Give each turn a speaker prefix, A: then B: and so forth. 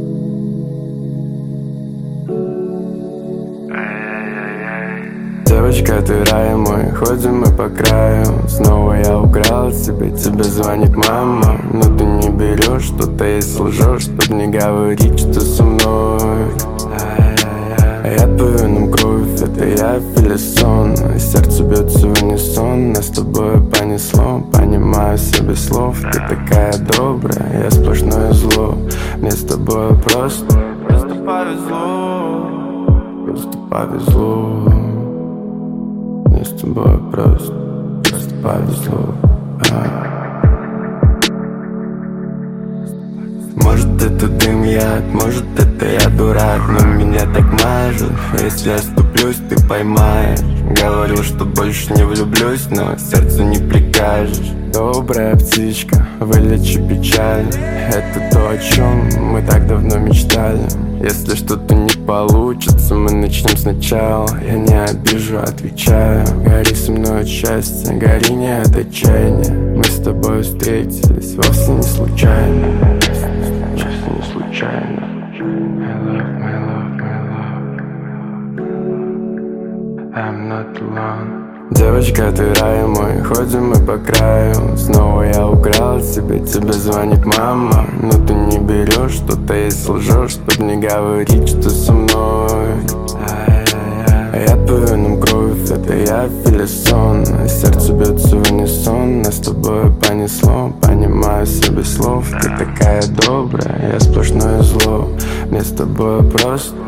A: Девочка, ты рай мой, ходим мы по краю. Снова я украл себе, тебе звонит мама. Но ты не берешь, что-то если лжешь, чтоб не говорить, что со мной. Я по венам кровь, это я филисон. И сердце бьется в унисон. Нас с тобой понесло, понимаю себе слов. Ты такая добрая, я сплошное зло. Мне с тобой просто повезло. Просто повезло. Мне с тобой просто повезло. Может это дым яд, может это я дурак, но меня так мажут. Если оступлюсь, ты поймаешь. Говорил, что больше не влюблюсь, но сердцу не прикажешь. Добрая птичка, вылечи печаль. Это то, о чем мы так давно мечтали. Если что-то не получится, мы начнем сначала. Я не обижу, отвечаю. Гори со мной от счастья, гори не от отчаяния. Мы с тобой встретились вовсе не случайно. Честно, не случайно. My love, my love, my love. I'm not alone. Девочка, ты рай мой, ходим мы по краю. Снова я украл себе, тебе звонит мама. Но ты не берешь, что-то если лжешь, чтоб не говорить, что со мной. Я по венам кровь, это я филисон. И сердце бьется в унисон. Нас с тобой понесло, понимаю себе слов. Ты такая добрая, я сплошное зло. Мне с тобой просто